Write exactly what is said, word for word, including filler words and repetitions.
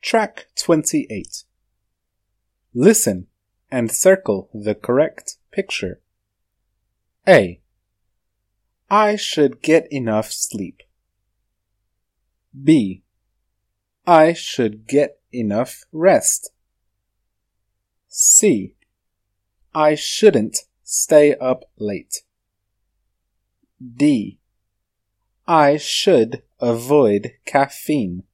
Track twenty-eight. Listen and circle the correct picture. A. I should get enough sleep. B. I should get enough rest. C. I shouldn't stay up late. D. I should avoid caffeine.